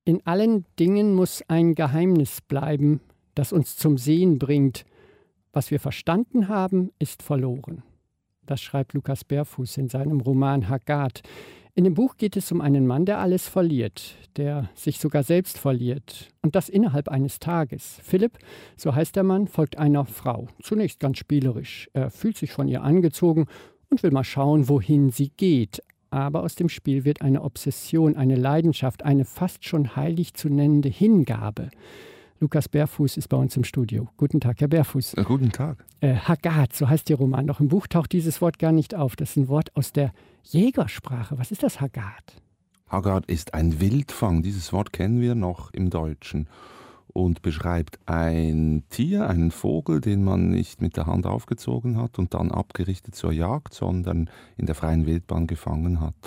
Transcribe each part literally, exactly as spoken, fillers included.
In allen Dingen muss ein Geheimnis bleiben, das uns zum Sehen bringt. Was wir verstanden haben, ist verloren. Das schreibt Lukas Berfuß in seinem Roman Haggard. In dem Buch geht es um einen Mann, der alles verliert, der sich sogar selbst verliert. Und das innerhalb eines Tages. Philipp, so heißt der Mann, folgt einer Frau. Zunächst ganz spielerisch. Er fühlt sich von ihr angezogen und will mal schauen, wohin sie geht. Aber aus dem Spiel wird eine Obsession, eine Leidenschaft, eine fast schon heilig zu nennende Hingabe. Lukas Berfuß ist bei uns im Studio. Guten Tag, Herr Berfuß. Ja, guten Tag. Äh, Haggard, so heißt Ihr Roman. Doch im Buch taucht dieses Wort gar nicht auf. Das ist ein Wort aus der Jägersprache. Was ist das Haggard? Haggard ist ein Wildfang. Dieses Wort kennen wir noch im Deutschen und beschreibt ein Tier, einen Vogel, den man nicht mit der Hand aufgezogen hat und dann abgerichtet zur Jagd, sondern in der freien Wildbahn gefangen hat.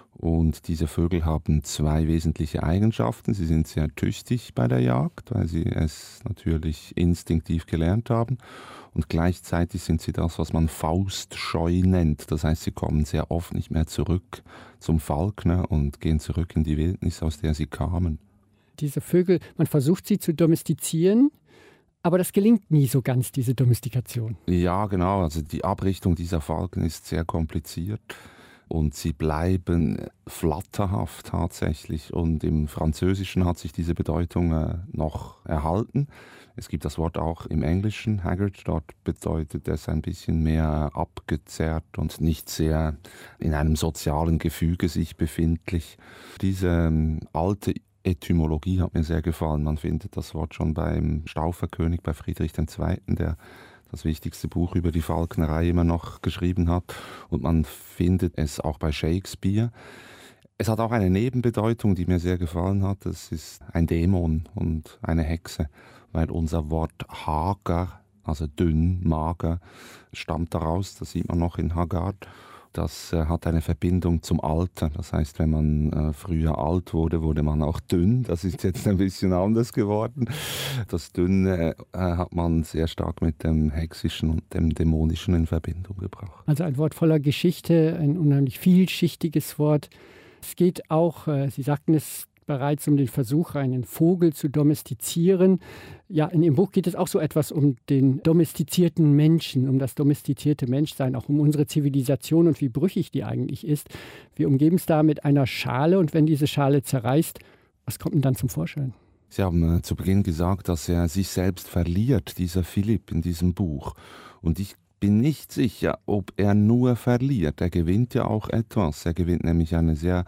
Und diese Vögel haben zwei wesentliche Eigenschaften. Sie sind sehr tüchtig bei der Jagd, weil sie es natürlich instinktiv gelernt haben. Und gleichzeitig sind sie das, was man faustscheu nennt. Das heißt, sie kommen sehr oft nicht mehr zurück zum Falkner und gehen zurück in die Wildnis, aus der sie kamen. Diese Vögel, man versucht sie zu domestizieren, aber das gelingt nie so ganz, diese Domestikation. Ja, genau. Also die Abrichtung dieser Falken ist sehr kompliziert. Und sie bleiben flatterhaft tatsächlich. Und im Französischen hat sich diese Bedeutung äh, noch erhalten. Es gibt das Wort auch im Englischen, haggard. Dort bedeutet es ein bisschen mehr abgezerrt und nicht sehr in einem sozialen Gefüge sich befindlich. Diese ähm, alte Etymologie hat mir sehr gefallen. Man findet das Wort schon beim Stauferkönig, bei Friedrich der Zweite., der das wichtigste Buch über die Falknerei immer noch geschrieben hat. Und man findet es auch bei Shakespeare. Es hat auch eine Nebenbedeutung, die mir sehr gefallen hat. Es ist ein Dämon und eine Hexe, weil unser Wort hager, also dünn, mager, stammt daraus. Das sieht man noch in Haggard. Das äh, hat eine Verbindung zum Alter. Das heißt, wenn man äh, früher alt wurde, wurde man auch dünn. Das ist jetzt ein bisschen anders geworden. Das Dünne äh, hat man sehr stark mit dem Hexischen und dem Dämonischen in Verbindung gebracht. Also ein Wort voller Geschichte, ein unheimlich vielschichtiges Wort. Es geht auch, äh, Sie sagten es bereits, um den Versuch, einen Vogel zu domestizieren. Ja, in Ihrem Buch geht es auch so etwas um den domestizierten Menschen, um das domestizierte Menschsein, auch um unsere Zivilisation und wie brüchig die eigentlich ist. Wir umgeben es da mit einer Schale und wenn diese Schale zerreißt, was kommt denn dann zum Vorschein? Sie haben äh, zu Beginn gesagt, dass er sich selbst verliert, dieser Philipp in diesem Buch. Und ich bin nicht sicher, ob er nur verliert. Er gewinnt ja auch etwas. Er gewinnt nämlich eine sehr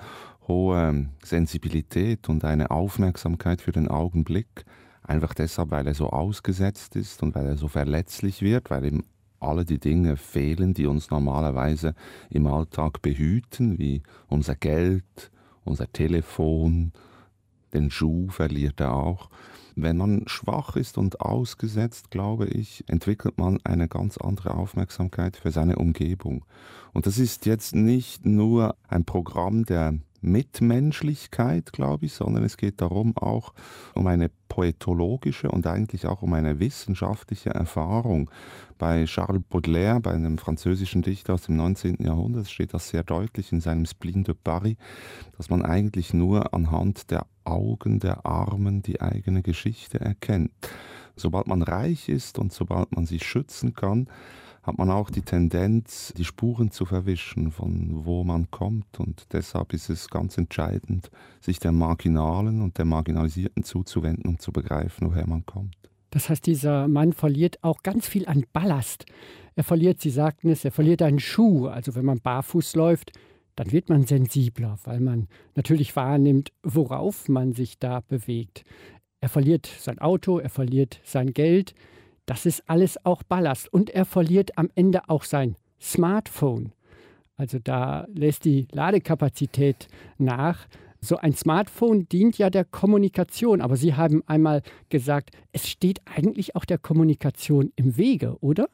hohe Sensibilität und eine Aufmerksamkeit für den Augenblick. Einfach deshalb, weil er so ausgesetzt ist und weil er so verletzlich wird, weil ihm alle die Dinge fehlen, die uns normalerweise im Alltag behüten, wie unser Geld, unser Telefon, den Schuh verliert er auch. Wenn man schwach ist und ausgesetzt, glaube ich, entwickelt man eine ganz andere Aufmerksamkeit für seine Umgebung. Und das ist jetzt nicht nur ein Programm der Mitmenschlichkeit, glaube ich, sondern es geht darum auch um eine poetologische und eigentlich auch um eine wissenschaftliche Erfahrung. Bei Charles Baudelaire, bei einem französischen Dichter aus dem neunzehnten. Jahrhundert, steht das sehr deutlich in seinem Spleen de Paris, dass man eigentlich nur anhand der Augen der Armen die eigene Geschichte erkennt. Sobald man reich ist und sobald man sich schützen kann, hat man auch die Tendenz, die Spuren zu verwischen, von wo man kommt. Und deshalb ist es ganz entscheidend, sich der Marginalen und der Marginalisierten zuzuwenden, um zu begreifen, woher man kommt. Das heißt, dieser Mann verliert auch ganz viel an Ballast. Er verliert, Sie sagten es, er verliert einen Schuh. Also wenn man barfuß läuft, dann wird man sensibler, weil man natürlich wahrnimmt, worauf man sich da bewegt. Er verliert sein Auto, er verliert sein Geld. Das ist alles auch Ballast. Und er verliert am Ende auch sein Smartphone. Also da lässt die Ladekapazität nach. So ein Smartphone dient ja der Kommunikation. Aber Sie haben einmal gesagt, es steht eigentlich auch der Kommunikation im Wege, oder?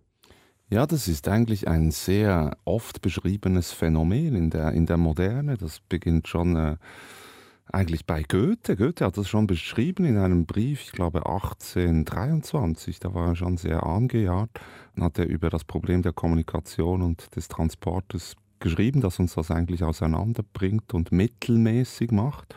Ja, das ist eigentlich ein sehr oft beschriebenes Phänomen in der, in der Moderne. Das beginnt schon äh, eigentlich bei Goethe. Goethe hat das schon beschrieben in einem Brief, ich glaube achtzehnhundertdreiundzwanzig, da war er schon sehr angejahrt, und hat er über das Problem der Kommunikation und des Transportes geschrieben, dass uns das eigentlich auseinanderbringt und mittelmäßig macht.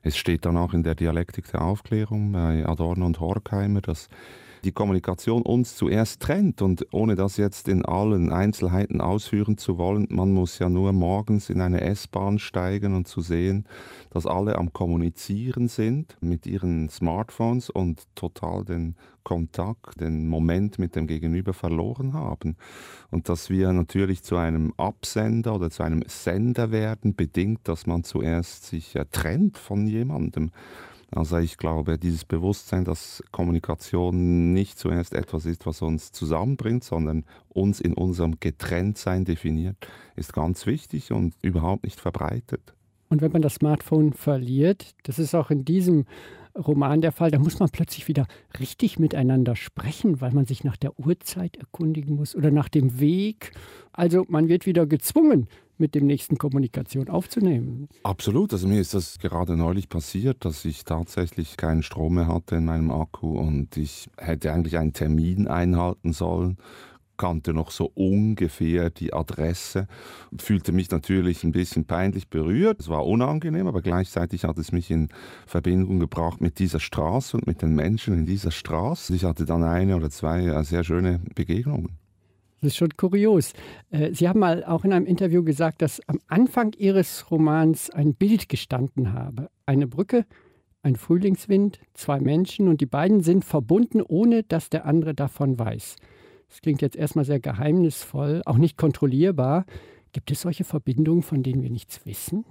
Es steht dann auch in der Dialektik der Aufklärung bei Adorno und Horkheimer, dass die Kommunikation uns zuerst trennt, und ohne das jetzt in allen Einzelheiten ausführen zu wollen, man muss ja nur morgens in eine S-Bahn steigen und zu sehen, dass alle am Kommunizieren sind mit ihren Smartphones und total den Kontakt, den Moment mit dem Gegenüber verloren haben. Und dass wir natürlich zu einem Absender oder zu einem Sender werden, bedingt, dass man zuerst sich ja trennt von jemandem. Also ich glaube, dieses Bewusstsein, dass Kommunikation nicht zuerst etwas ist, was uns zusammenbringt, sondern uns in unserem Getrenntsein definiert, ist ganz wichtig und überhaupt nicht verbreitet. Und wenn man das Smartphone verliert, das ist auch in diesem Roman der Fall, da muss man plötzlich wieder richtig miteinander sprechen, weil man sich nach der Uhrzeit erkundigen muss oder nach dem Weg. Also man wird wieder gezwungen, mit dem nächsten Kommunikation aufzunehmen. Absolut, also mir ist das gerade neulich passiert, dass ich tatsächlich keinen Strom mehr hatte in meinem Akku und ich hätte eigentlich einen Termin einhalten sollen, kannte noch so ungefähr die Adresse, fühlte mich natürlich ein bisschen peinlich berührt. Es war unangenehm, aber gleichzeitig hat es mich in Verbindung gebracht mit dieser Straße und mit den Menschen in dieser Straße. Ich hatte dann eine oder zwei sehr schöne Begegnungen. Das ist schon kurios. Sie haben mal auch in einem Interview gesagt, dass am Anfang Ihres Romans ein Bild gestanden habe. Eine Brücke, ein Frühlingswind, zwei Menschen und die beiden sind verbunden, ohne dass der andere davon weiß. Das klingt jetzt erstmal sehr geheimnisvoll, auch nicht kontrollierbar. Gibt es solche Verbindungen, von denen wir nichts wissen?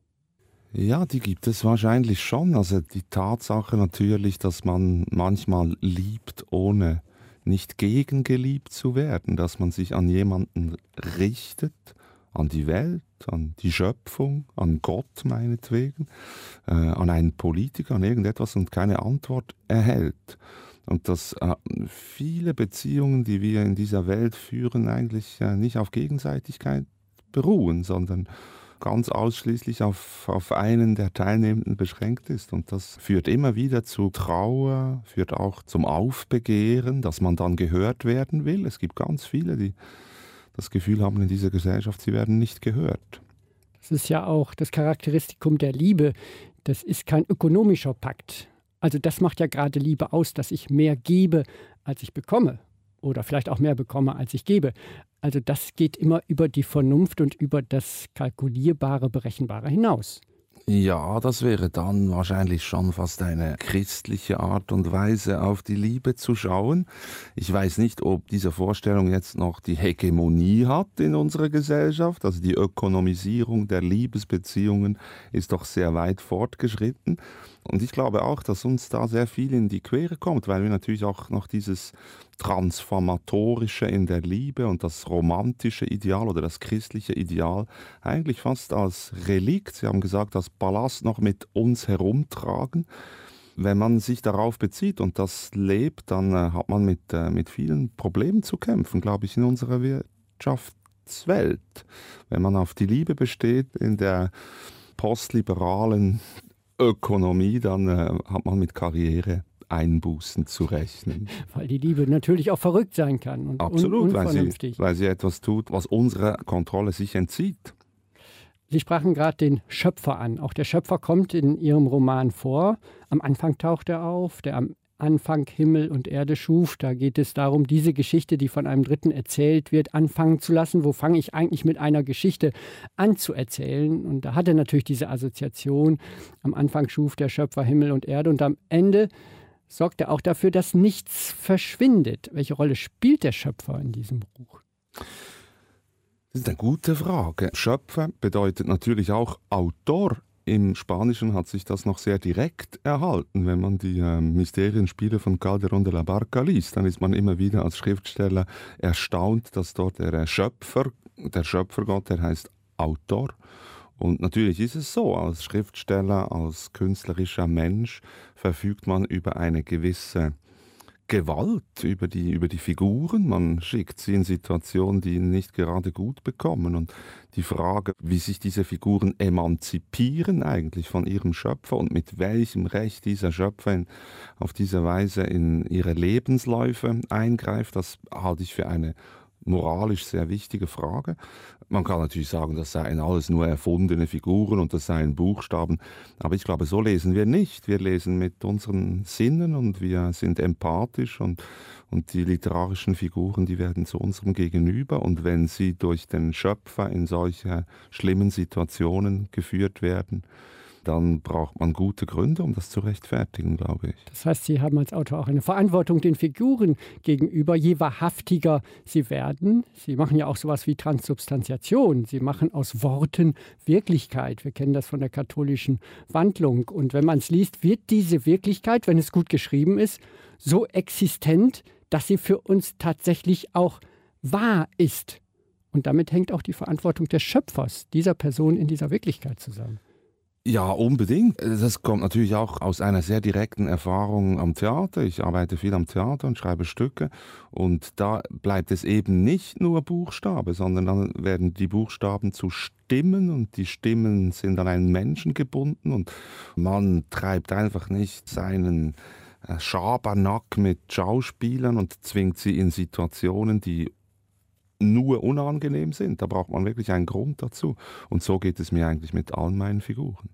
Ja, die gibt es wahrscheinlich schon. Also die Tatsache natürlich, dass man manchmal liebt, ohne nicht gegen geliebt zu werden, dass man sich an jemanden richtet, an die Welt, an die Schöpfung, an Gott meinetwegen, äh, an einen Politiker, an irgendetwas und keine Antwort erhält. Und dass äh, viele Beziehungen, die wir in dieser Welt führen, eigentlich äh, nicht auf Gegenseitigkeit beruhen, sondern ganz ausschließlich auf, auf einen der Teilnehmenden beschränkt ist. Und das führt immer wieder zu Trauer, führt auch zum Aufbegehren, dass man dann gehört werden will. Es gibt ganz viele, die das Gefühl haben in dieser Gesellschaft, sie werden nicht gehört. Das ist ja auch das Charakteristikum der Liebe. Das ist kein ökonomischer Pakt. Also das macht ja gerade Liebe aus, dass ich mehr gebe, als ich bekomme. Oder vielleicht auch mehr bekomme, als ich gebe. Also das geht immer über die Vernunft und über das Kalkulierbare, Berechenbare hinaus. Ja, das wäre dann wahrscheinlich schon fast eine christliche Art und Weise, auf die Liebe zu schauen. Ich weiß nicht, ob diese Vorstellung jetzt noch die Hegemonie hat in unserer Gesellschaft. Also die Ökonomisierung der Liebesbeziehungen ist doch sehr weit fortgeschritten. Und ich glaube auch, dass uns da sehr viel in die Quere kommt, weil wir natürlich auch noch dieses Transformatorische in der Liebe und das romantische Ideal oder das christliche Ideal eigentlich fast als Relikt, Sie haben gesagt, als Ballast noch mit uns herumtragen. Wenn man sich darauf bezieht und das lebt, dann äh, hat man mit, äh, mit vielen Problemen zu kämpfen, glaube ich, in unserer Wirtschaftswelt. Wenn man auf die Liebe besteht in der postliberalen Ökonomie, dann äh, hat man mit Karriereeinbußen zu rechnen. Weil die Liebe natürlich auch verrückt sein kann und Absolut, un- weil, unvernünftig. sie, weil sie etwas tut, was unserer Kontrolle sich entzieht. Sie sprachen gerade den Schöpfer an. Auch der Schöpfer kommt in Ihrem Roman vor. Am Anfang taucht er auf, der am Anfang Himmel und Erde schuf. Da geht es darum, diese Geschichte, die von einem Dritten erzählt wird, anfangen zu lassen. Wo fange ich eigentlich mit einer Geschichte an zu erzählen? Und da hat er natürlich diese Assoziation. Am Anfang schuf der Schöpfer Himmel und Erde und am Ende sorgt er auch dafür, dass nichts verschwindet. Welche Rolle spielt der Schöpfer in diesem Buch? Das ist eine gute Frage. Schöpfer bedeutet natürlich auch Autor. Im Spanischen hat sich das noch sehr direkt erhalten. Wenn man die äh, Mysterienspiele von Calderón de la Barca liest, dann ist man immer wieder als Schriftsteller erstaunt, dass dort der Schöpfer, der Schöpfergott, der heißt Autor. Und natürlich ist es so, als Schriftsteller, als künstlerischer Mensch verfügt man über eine gewisse Gewalt über die, über die Figuren. Man schickt sie in Situationen, die ihnen nicht gerade gut bekommen. Und die Frage, wie sich diese Figuren emanzipieren eigentlich von ihrem Schöpfer und mit welchem Recht dieser Schöpfer in, auf diese Weise in ihre Lebensläufe eingreift, das halte ich für eine moralisch sehr wichtige Frage. Man kann natürlich sagen, das seien alles nur erfundene Figuren und das seien Buchstaben. Aber ich glaube, so lesen wir nicht. Wir lesen mit unseren Sinnen und wir sind empathisch und, und die literarischen Figuren, die werden zu unserem Gegenüber. Und wenn sie durch den Schöpfer in solche schlimmen Situationen geführt werden, dann braucht man gute Gründe, um das zu rechtfertigen, glaube ich. Das heißt, Sie haben als Autor auch eine Verantwortung den Figuren gegenüber, je wahrhaftiger sie werden. Sie machen ja auch sowas wie Transsubstantiation. Sie machen aus Worten Wirklichkeit. Wir kennen das von der katholischen Wandlung. Und wenn man es liest, wird diese Wirklichkeit, wenn es gut geschrieben ist, so existent, dass sie für uns tatsächlich auch wahr ist. Und damit hängt auch die Verantwortung des Schöpfers, dieser Person in dieser Wirklichkeit zusammen. Ja, unbedingt. Das kommt natürlich auch aus einer sehr direkten Erfahrung am Theater. Ich arbeite viel am Theater und schreibe Stücke. Und da bleibt es eben nicht nur Buchstabe, sondern dann werden die Buchstaben zu Stimmen und die Stimmen sind an einen Menschen gebunden. Und man treibt einfach nicht seinen Schabernack mit Schauspielern und zwingt sie in Situationen, die nur unangenehm sind. Da braucht man wirklich einen Grund dazu. Und so geht es mir eigentlich mit allen meinen Figuren.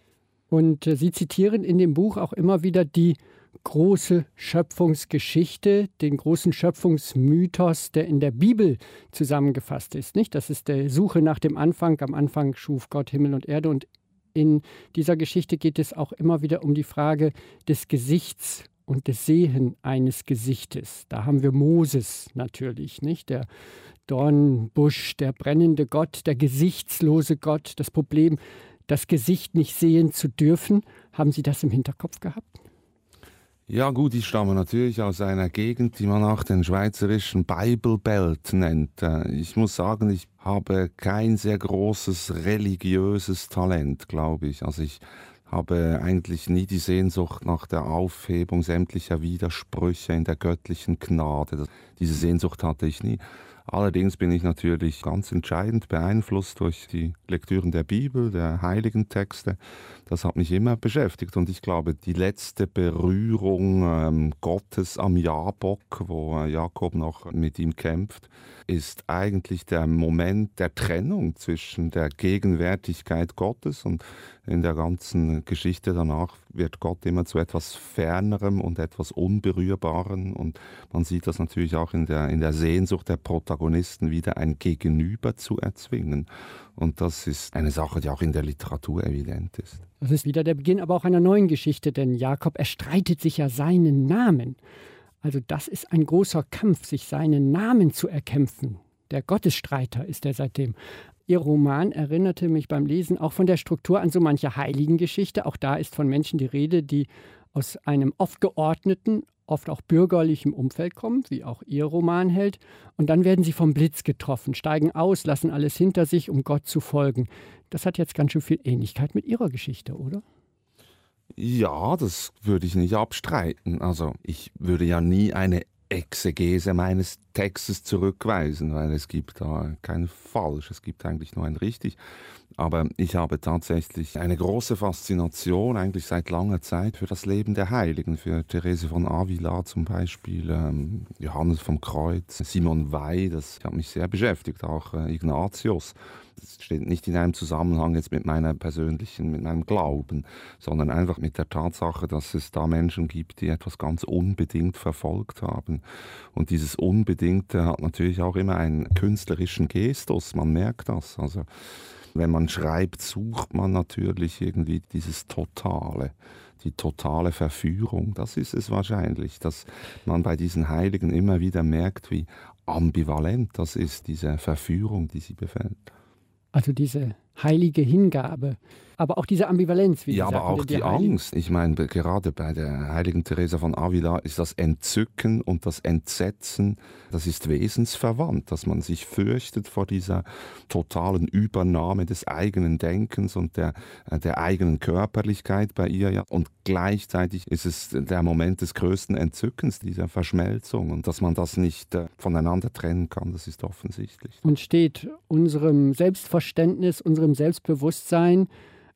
Und äh, Sie zitieren in dem Buch auch immer wieder die große Schöpfungsgeschichte, den großen Schöpfungsmythos, der in der Bibel zusammengefasst ist. Nicht? Das ist der Suche nach dem Anfang. Am Anfang schuf Gott Himmel und Erde. Und in dieser Geschichte geht es auch immer wieder um die Frage des Gesichts und des Sehen eines Gesichtes. Da haben wir Moses natürlich, nicht? Der Dornbusch, der brennende Gott, der gesichtslose Gott, das Problem, das Gesicht nicht sehen zu dürfen. Haben Sie das im Hinterkopf gehabt? Ja gut, ich stamme natürlich aus einer Gegend, die man auch den schweizerischen Bible Belt nennt. Ich muss sagen, ich habe kein sehr großes religiöses Talent, glaube ich. Also ich habe eigentlich nie die Sehnsucht nach der Aufhebung sämtlicher Widersprüche in der göttlichen Gnade. Diese Sehnsucht hatte ich nie. Allerdings bin ich natürlich ganz entscheidend beeinflusst durch die Lektüren der Bibel, der heiligen Texte. Das hat mich immer beschäftigt und ich glaube, die letzte Berührung ähm, Gottes am Jabok, wo Jakob noch mit ihm kämpft, ist eigentlich der Moment der Trennung zwischen der Gegenwärtigkeit Gottes und in der ganzen Geschichte danach wird Gott immer zu etwas Fernerem und etwas Unberührbarem und man sieht das natürlich auch in der, in der Sehnsucht der Protagonisten, wieder ein Gegenüber zu erzwingen. Und das ist eine Sache, die auch in der Literatur evident ist. Das ist wieder der Beginn aber auch einer neuen Geschichte, denn Jakob erstreitet sich ja seinen Namen. Also das ist ein großer Kampf, sich seinen Namen zu erkämpfen. Der Gottesstreiter ist er seitdem. Ihr Roman erinnerte mich beim Lesen auch von der Struktur an so manche Heiligengeschichte. Auch da ist von Menschen die Rede, die aus einem oft geordneten, oft auch bürgerlichem Umfeld kommen, wie auch Ihr Romanheld. Und dann werden sie vom Blitz getroffen, steigen aus, lassen alles hinter sich, um Gott zu folgen. Das hat jetzt ganz schön viel Ähnlichkeit mit Ihrer Geschichte, oder? Ja, das würde ich nicht abstreiten. Also ich würde ja nie eine Exegese meines Textes zurückweisen, weil es gibt da kein falsch, es gibt eigentlich nur ein richtig. Aber ich habe tatsächlich eine große Faszination, eigentlich seit langer Zeit, für das Leben der Heiligen, für Therese von Avila zum Beispiel, ähm, Johannes vom Kreuz, Simon Weil, das hat mich sehr beschäftigt, auch äh, Ignatius. Das steht nicht in einem Zusammenhang jetzt mit meiner persönlichen, mit meinem Glauben, sondern einfach mit der Tatsache, dass es da Menschen gibt, die etwas ganz unbedingt verfolgt haben. Und dieses Unbedingte hat natürlich auch immer einen künstlerischen Gestus, man merkt das. Also wenn man schreibt, sucht man natürlich irgendwie dieses Totale, die totale Verführung. Das ist es wahrscheinlich, dass man bei diesen Heiligen immer wieder merkt, wie ambivalent das ist, diese Verführung, die sie befällt. Also diese heilige Hingabe, aber auch diese Ambivalenz. Wie ja, aber auch die Angst. Ich meine, gerade bei der heiligen Theresa von Avila ist das Entzücken und das Entsetzen, das ist wesensverwandt, dass man sich fürchtet vor dieser totalen Übernahme des eigenen Denkens und der, der eigenen Körperlichkeit bei ihr. Ja. Und gleichzeitig ist es der Moment des größten Entzückens, dieser Verschmelzung. Und dass man das nicht äh, voneinander trennen kann, das ist offensichtlich. Und steht unserem Selbstverständnis, unserem Selbstbewusstsein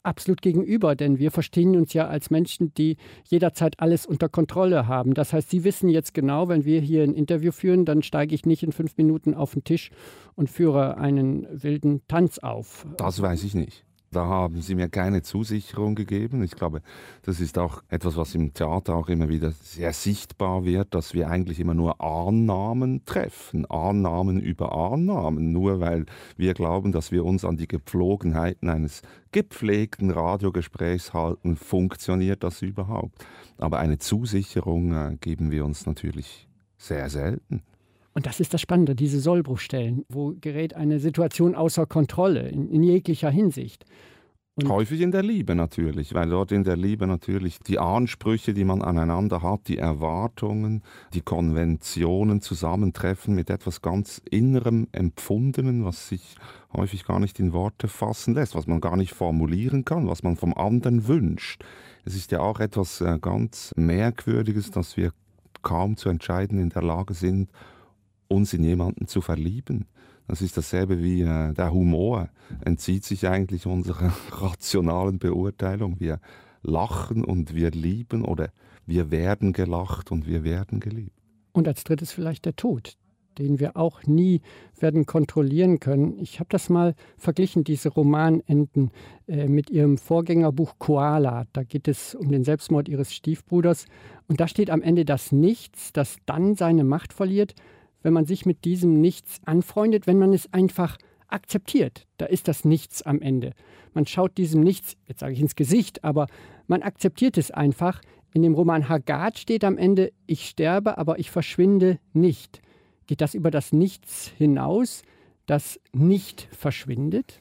absolut gegenüber, denn wir verstehen uns ja als Menschen, die jederzeit alles unter Kontrolle haben. Das heißt, Sie wissen jetzt genau, wenn wir hier ein Interview führen, dann steige ich nicht in fünf Minuten auf den Tisch und führe einen wilden Tanz auf. Das weiß ich nicht. Da haben Sie mir keine Zusicherung gegeben. Ich glaube, das ist auch etwas, was im Theater auch immer wieder sehr sichtbar wird, dass wir eigentlich immer nur Annahmen treffen. Annahmen über Annahmen. Nur weil wir glauben, dass wir uns an die Gepflogenheiten eines gepflegten Radiogesprächs halten, funktioniert das überhaupt. Aber eine Zusicherung äh, geben wir uns natürlich sehr selten. Und das ist das Spannende, diese Sollbruchstellen, wo gerät eine Situation außer Kontrolle in, in jeglicher Hinsicht. Und häufig in der Liebe natürlich, weil dort in der Liebe natürlich die Ansprüche, die man aneinander hat, die Erwartungen, die Konventionen zusammentreffen mit etwas ganz Innerem, Empfundenen, was sich häufig gar nicht in Worte fassen lässt, was man gar nicht formulieren kann, was man vom anderen wünscht. Es ist ja auch etwas ganz Merkwürdiges, dass wir kaum zu entscheiden in der Lage sind, uns in jemanden zu verlieben. Das ist dasselbe wie äh, der Humor, entzieht sich eigentlich unserer rationalen Beurteilung. Wir lachen und wir lieben oder wir werden gelacht und wir werden geliebt. Und als drittes vielleicht der Tod, den wir auch nie werden kontrollieren können. Ich habe das mal verglichen, diese Romanenden, äh, mit ihrem Vorgängerbuch Koala. Da geht es um den Selbstmord ihres Stiefbruders. Und da steht am Ende das Nichts, das dann seine Macht verliert, wenn man sich mit diesem Nichts anfreundet, wenn man es einfach akzeptiert. Da ist das Nichts am Ende. Man schaut diesem Nichts, jetzt sage ich ins Gesicht, aber man akzeptiert es einfach. In dem Roman Haggard steht am Ende, ich sterbe, aber ich verschwinde nicht. Geht das über das Nichts hinaus, das nicht verschwindet?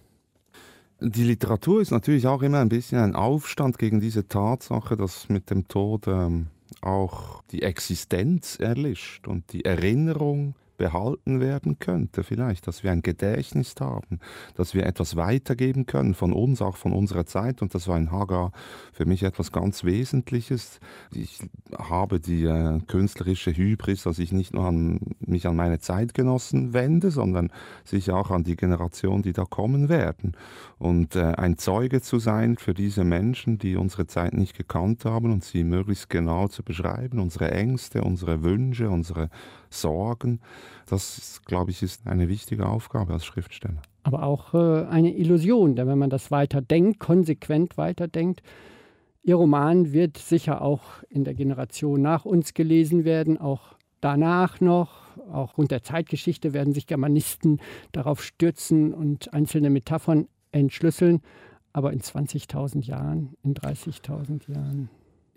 Die Literatur ist natürlich auch immer ein bisschen ein Aufstand gegen diese Tatsache, dass mit dem Tod ähm, auch die Existenz erlischt und die Erinnerung behalten werden könnte, vielleicht, dass wir ein Gedächtnis haben, dass wir etwas weitergeben können von uns, auch von unserer Zeit. Und das war in Haggard für mich etwas ganz Wesentliches. Ich habe die äh, künstlerische Hybris, dass ich nicht nur an, mich an meine Zeitgenossen wende, sondern sicher auch an die Generation, die da kommen werden. Und äh, ein Zeuge zu sein für diese Menschen, die unsere Zeit nicht gekannt haben und sie möglichst genau zu beschreiben, unsere Ängste, unsere Wünsche, unsere Sorgen, das, glaube ich, ist eine wichtige Aufgabe als Schriftsteller. Aber auch äh, eine Illusion, denn wenn man das weiterdenkt, konsequent weiterdenkt, Ihr Roman wird sicher auch in der Generation nach uns gelesen werden, auch danach noch. Auch aufgrund der Zeitgeschichte werden sich Germanisten darauf stürzen und einzelne Metaphern entschlüsseln. Aber in zwanzigtausend Jahren, in dreißigtausend Jahren.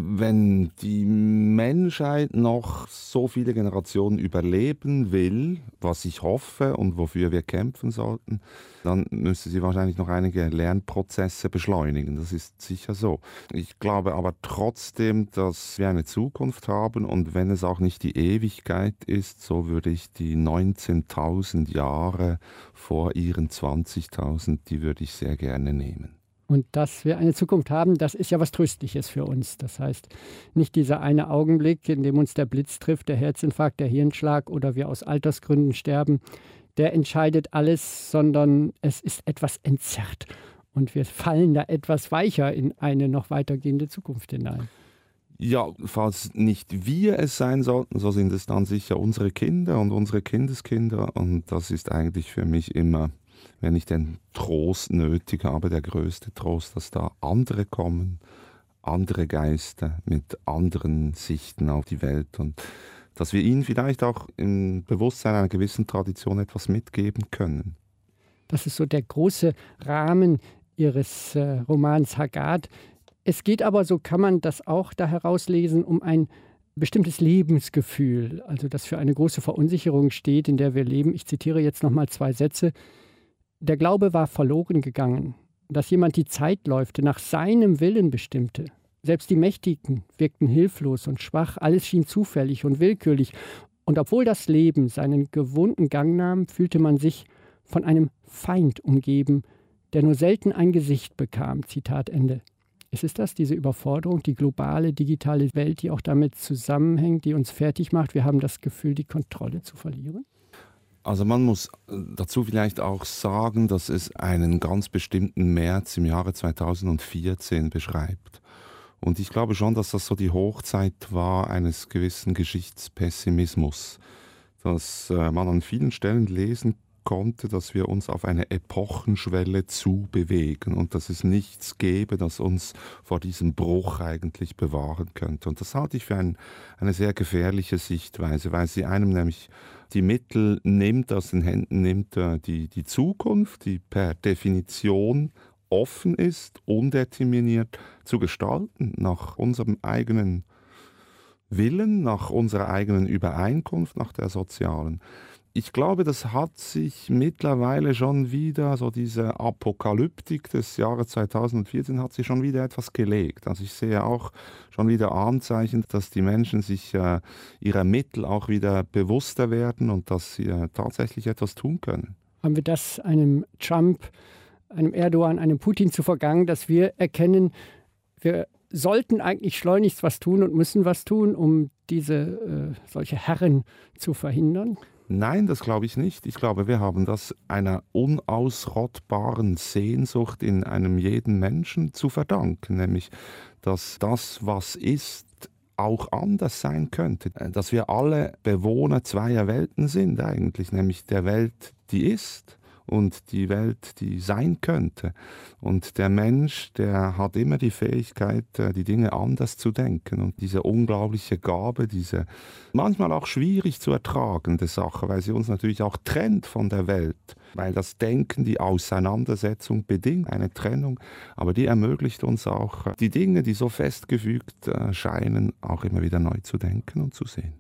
Wenn die Menschheit noch so viele Generationen überleben will, was ich hoffe und wofür wir kämpfen sollten, dann müsste sie wahrscheinlich noch einige Lernprozesse beschleunigen. Das ist sicher so. Ich glaube aber trotzdem, dass wir eine Zukunft haben und wenn es auch nicht die Ewigkeit ist, so würde ich die neunzehntausend Jahre vor ihren zwanzigtausend, die würde ich sehr gerne nehmen. Und dass wir eine Zukunft haben, das ist ja was Tröstliches für uns. Das heißt, nicht dieser eine Augenblick, in dem uns der Blitz trifft, der Herzinfarkt, der Hirnschlag oder wir aus Altersgründen sterben, der entscheidet alles, sondern es ist etwas entzerrt. Und wir fallen da etwas weicher in eine noch weitergehende Zukunft hinein. Ja, falls nicht wir es sein sollten, so sind es dann sicher unsere Kinder und unsere Kindeskinder. Und das ist eigentlich für mich immer, wenn ich den Trost nötig habe, der größte Trost, dass da andere kommen, andere Geister mit anderen Sichten auf die Welt und dass wir ihnen vielleicht auch im Bewusstsein einer gewissen Tradition etwas mitgeben können. Das ist so der große Rahmen Ihres äh, Romans Haggard. Es geht aber, so kann man das auch da herauslesen, um ein bestimmtes Lebensgefühl, also das für eine große Verunsicherung steht, in der wir leben. Ich zitiere jetzt nochmal zwei Sätze. Der Glaube war verloren gegangen, dass jemand die Zeitläufe nach seinem Willen bestimmte. Selbst die Mächtigen wirkten hilflos und schwach, alles schien zufällig und willkürlich. Und obwohl das Leben seinen gewohnten Gang nahm, fühlte man sich von einem Feind umgeben, der nur selten ein Gesicht bekam. Zitat Ende. Ist es das, diese Überforderung, die globale, digitale Welt, die auch damit zusammenhängt, die uns fertig macht? Wir haben das Gefühl, die Kontrolle zu verlieren? Also man muss dazu vielleicht auch sagen, dass es einen ganz bestimmten März im Jahre zweitausendvierzehn beschreibt. Und ich glaube schon, dass das so die Hochzeit war eines gewissen Geschichtspessimismus, dass äh, man an vielen Stellen lesen konnte, dass wir uns auf eine Epochenschwelle zubewegen und dass es nichts gäbe, das uns vor diesem Bruch eigentlich bewahren könnte. Und das halte ich für ein, eine sehr gefährliche Sichtweise, weil sie einem nämlich die Mittel nimmt, aus den Händen nimmt, äh, die, die Zukunft, die per Definition offen ist, undeterminiert zu gestalten, nach unserem eigenen Willen, nach unserer eigenen Übereinkunft, nach der sozialen. Ich glaube, das hat sich mittlerweile schon wieder, so diese Apokalyptik des Jahres zweitausendvierzehn hat sich schon wieder etwas gelegt. Also ich sehe auch schon wieder Anzeichen, dass die Menschen sich äh, ihrer Mittel auch wieder bewusster werden und dass sie äh, tatsächlich etwas tun können. Haben wir das einem Trump, einem Erdogan, einem Putin zu vergangen, dass wir erkennen, wir sollten eigentlich schleunigst was tun und müssen was tun, um diese äh, solche Herren zu verhindern? Nein, das glaube ich nicht. Ich glaube, wir haben das einer unausrottbaren Sehnsucht in einem jeden Menschen zu verdanken, nämlich, dass das, was ist, auch anders sein könnte. Dass wir alle Bewohner zweier Welten sind eigentlich, nämlich der Welt, die ist, und die Welt, die sein könnte. Und der Mensch, der hat immer die Fähigkeit, die Dinge anders zu denken. Und diese unglaubliche Gabe, diese manchmal auch schwierig zu ertragende Sache, weil sie uns natürlich auch trennt von der Welt, weil das Denken die Auseinandersetzung bedingt, eine Trennung, aber die ermöglicht uns auch, die Dinge, die so festgefügt scheinen, auch immer wieder neu zu denken und zu sehen.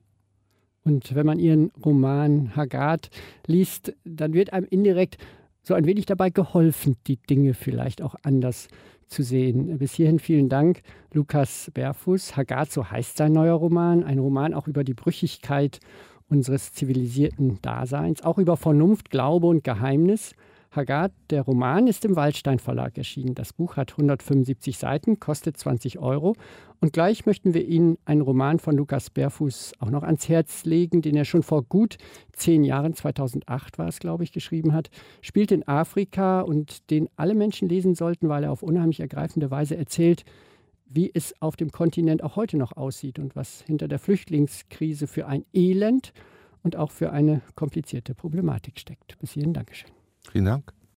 Und wenn man Ihren Roman Haggard liest, dann wird einem indirekt so ein wenig dabei geholfen, die Dinge vielleicht auch anders zu sehen. Bis hierhin vielen Dank, Lukas Berfuss. Haggard, so heißt sein neuer Roman, ein Roman auch über die Brüchigkeit unseres zivilisierten Daseins, auch über Vernunft, Glaube und Geheimnis. Haggard, der Roman, ist im Waldstein Verlag erschienen. Das Buch hat hundertfünfundsiebzig Seiten, kostet zwanzig Euro. Und gleich möchten wir Ihnen einen Roman von Lukas Berfuss auch noch ans Herz legen, den er schon vor gut zehn Jahren, zweitausendacht war es, glaube ich, geschrieben hat. Spielt in Afrika und den alle Menschen lesen sollten, weil er auf unheimlich ergreifende Weise erzählt, wie es auf dem Kontinent auch heute noch aussieht und was hinter der Flüchtlingskrise für ein Elend und auch für eine komplizierte Problematik steckt. Bis hierhin, Dankeschön. Vielen Dank.